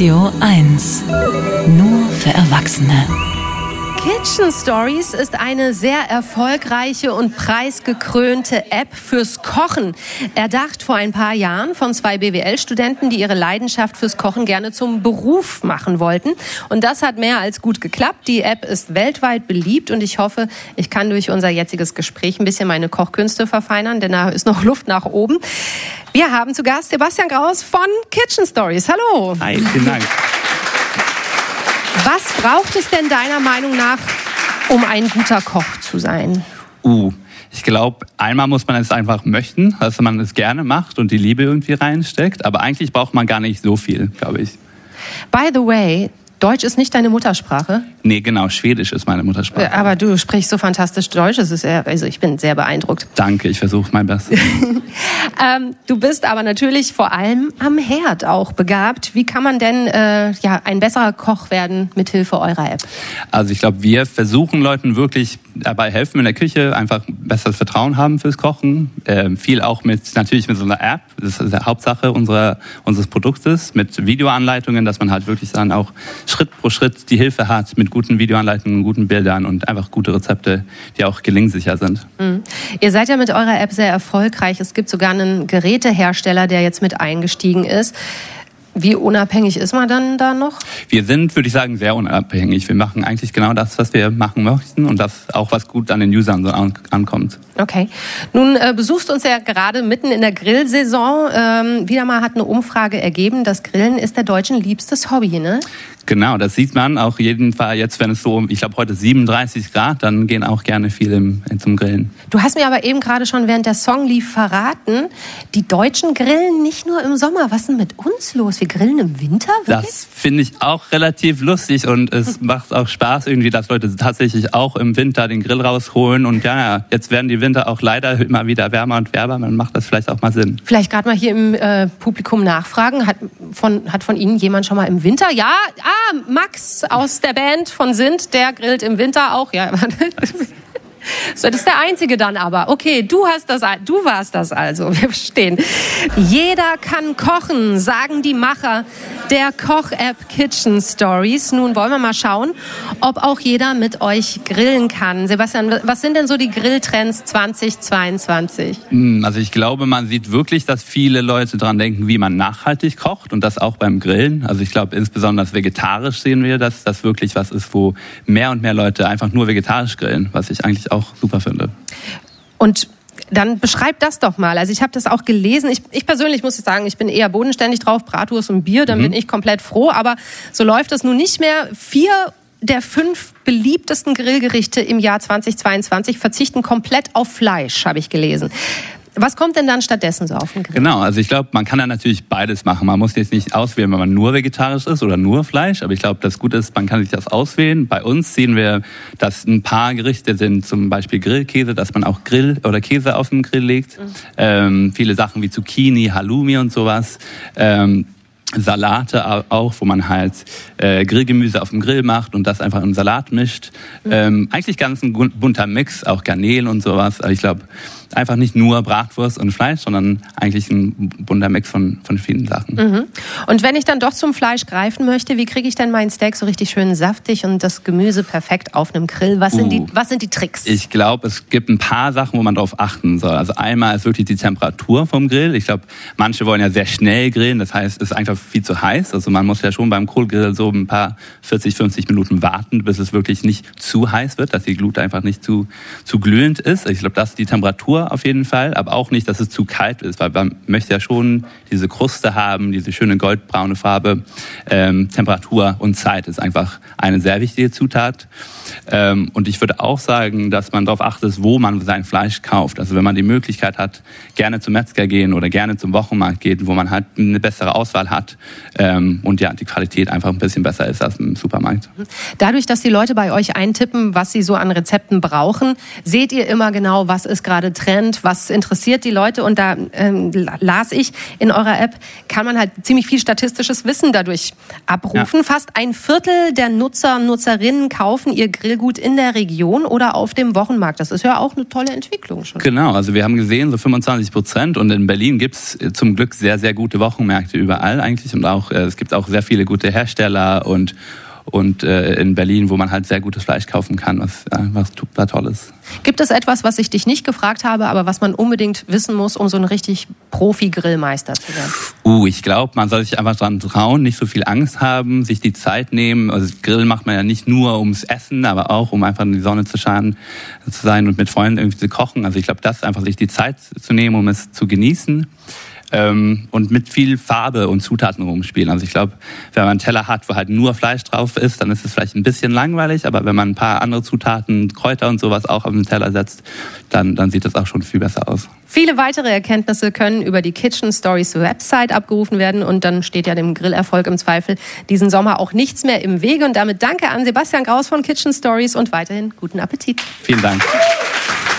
Radio 1. Nur für Erwachsene. Kitchen Stories ist eine sehr erfolgreiche und preisgekrönte App fürs Kochen. Erdacht vor ein paar Jahren von 2 BWL-Studenten, die ihre Leidenschaft fürs Kochen gerne zum Beruf machen wollten. Und das hat mehr als gut geklappt. Die App ist weltweit beliebt und ich hoffe, ich kann durch unser jetziges Gespräch ein bisschen meine Kochkünste verfeinern, denn da ist noch Luft nach oben. Wir haben zu Gast Sebastian Graus von Kitchen Stories. Hallo. Hi, vielen Dank. Was braucht es denn deiner Meinung nach, um ein guter Koch zu sein? Ich glaube, einmal muss man es einfach möchten, dass man es gerne macht und die Liebe irgendwie reinsteckt. Aber eigentlich braucht man gar nicht so viel, glaube ich. By the way, Deutsch ist nicht deine Muttersprache? Nee, genau, Schwedisch ist meine Muttersprache. Aber du sprichst so fantastisch Deutsch, ich bin sehr beeindruckt. Danke, ich versuche mein Bestes. Du bist aber natürlich vor allem am Herd auch begabt. Wie kann man denn ein besserer Koch werden mithilfe eurer App? Also ich glaube, wir versuchen Leuten wirklich dabei helfen in der Küche, einfach besseres Vertrauen haben fürs Kochen. Viel auch natürlich mit so einer App, das ist die Hauptsache unseres Produktes, mit Videoanleitungen, dass man halt wirklich dann auch Schritt pro Schritt die Hilfe hat mit guten Videoanleitungen, guten Bildern und einfach gute Rezepte, die auch gelingsicher sind. Mhm. Ihr seid ja mit eurer App sehr erfolgreich. Es gibt sogar einen Gerätehersteller, der jetzt mit eingestiegen ist. Wie unabhängig ist man dann da noch? Wir sind, würde ich sagen, sehr unabhängig. Wir machen eigentlich genau das, was wir machen möchten und das auch, was gut an den Usern so ankommt. Okay. Nun besuchst du uns ja gerade mitten in der Grillsaison. Wieder mal hat eine Umfrage ergeben, das Grillen ist der Deutschen liebstes Hobby, ne? Genau, das sieht man auch jeden Fall jetzt, wenn es so, ich glaube heute 37 Grad, dann gehen auch gerne viele zum Grillen. Du hast mir aber eben gerade schon während der Song lief verraten, die Deutschen grillen nicht nur im Sommer. Was ist denn mit uns los? Wir grillen im Winter? Wirklich? Das finde ich auch relativ lustig und es macht auch Spaß irgendwie, dass Leute tatsächlich auch im Winter den Grill rausholen und ja, jetzt werden die Winter auch leider immer wieder wärmer und wärmer, dann macht das vielleicht auch mal Sinn. Vielleicht gerade mal hier im Publikum nachfragen, hat von Ihnen jemand schon mal im Winter? Ja, Max aus der Band von Sint, der grillt im Winter auch. Ja, so, das ist der Einzige dann aber. Okay, du warst das also. Wir verstehen. Jeder kann kochen, sagen die Macher der Koch-App Kitchen Stories. Nun wollen wir mal schauen, ob auch jeder mit euch grillen kann. Sebastian, was sind denn so die Grilltrends 2022? Also ich glaube, man sieht wirklich, dass viele Leute dran denken, wie man nachhaltig kocht und das auch beim Grillen. Also ich glaube, insbesondere vegetarisch sehen wir, dass das wirklich was ist, wo mehr und mehr Leute einfach nur vegetarisch grillen, was ich eigentlich auch super finde. Und dann beschreib das doch mal. Also ich habe das auch gelesen. Ich persönlich muss sagen, ich bin eher bodenständig drauf. Bratwurst und Bier, dann bin ich komplett froh. Aber so läuft es nun nicht mehr. 4 der 5 beliebtesten Grillgerichte im Jahr 2022 verzichten komplett auf Fleisch, habe ich gelesen. Was kommt denn dann stattdessen so auf den Grill? Genau, also ich glaube, man kann ja natürlich beides machen. Man muss jetzt nicht auswählen, wenn man nur vegetarisch ist oder nur Fleisch. Aber ich glaube, das Gute ist, man kann sich das auswählen. Bei uns sehen wir, dass ein paar Gerichte sind, zum Beispiel Grillkäse, dass man auch Grill oder Käse auf den Grill legt. Viele Sachen wie Zucchini, Halloumi und sowas. Salate auch, wo man halt Grillgemüse auf dem Grill macht und das einfach im Salat mischt. Eigentlich ganz ein bunter Mix, auch Garnelen und sowas. Aber ich glaube, einfach nicht nur Bratwurst und Fleisch, sondern eigentlich ein bunter Mix von vielen Sachen. Und wenn ich dann doch zum Fleisch greifen möchte, wie kriege ich denn mein Steak so richtig schön saftig und das Gemüse perfekt auf einem Grill? Was sind die Tricks? Ich glaube, es gibt ein paar Sachen, wo man drauf achten soll. Also einmal ist wirklich die Temperatur vom Grill. Ich glaube, manche wollen ja sehr schnell grillen, das heißt, es ist einfach viel zu heiß. Also man muss ja schon beim Kohlgrill so ein paar 40, 50 Minuten warten, bis es wirklich nicht zu heiß wird, dass die Glut einfach nicht zu glühend ist. Ich glaube, das ist die Temperatur auf jeden Fall, aber auch nicht, dass es zu kalt ist, weil man möchte ja schon diese Kruste haben, diese schöne goldbraune Farbe. Temperatur und Zeit ist einfach eine sehr wichtige Zutat. Und ich würde auch sagen, dass man darauf achtet, wo man sein Fleisch kauft. Also wenn man die Möglichkeit hat, gerne zum Metzger gehen oder gerne zum Wochenmarkt geht, wo man halt eine bessere Auswahl hat und ja, die Qualität einfach ein bisschen besser ist als im Supermarkt. Dadurch, dass die Leute bei euch eintippen, was sie so an Rezepten brauchen, seht ihr immer genau, was ist gerade Trend Trend, was interessiert die Leute. Und da las ich, in eurer App kann man halt ziemlich viel statistisches Wissen dadurch abrufen. Ja. Fast 1/4 der Nutzer und Nutzerinnen kaufen ihr Grillgut in der Region oder auf dem Wochenmarkt. Das ist ja auch eine tolle Entwicklung schon. Genau, also wir haben gesehen, so 25%. Und in Berlin gibt's zum Glück sehr, sehr gute Wochenmärkte überall eigentlich. Und auch es gibt auch sehr viele gute Hersteller und in Berlin, wo man halt sehr gutes Fleisch kaufen kann, was super toll ist. Gibt es etwas, was ich dich nicht gefragt habe, aber was man unbedingt wissen muss, um so ein richtig Profi-Grillmeister zu werden? Ich glaube, man soll sich einfach dran trauen, nicht so viel Angst haben, sich die Zeit nehmen. Also Grillen macht man ja nicht nur ums Essen, aber auch um einfach in die Sonne zu sein und mit Freunden irgendwie zu kochen. Also ich glaube, das einfach sich die Zeit zu nehmen, um es zu genießen. Und mit viel Farbe und Zutaten rumspielen. Also ich glaube, wenn man einen Teller hat, wo halt nur Fleisch drauf ist, dann ist es vielleicht ein bisschen langweilig, aber wenn man ein paar andere Zutaten, Kräuter und sowas auch auf den Teller setzt, dann sieht das auch schon viel besser aus. Viele weitere Erkenntnisse können über die Kitchen Stories Website abgerufen werden und dann steht ja dem Grillerfolg im Zweifel diesen Sommer auch nichts mehr im Wege. Und damit danke an Sebastian Graus von Kitchen Stories und weiterhin guten Appetit. Vielen Dank.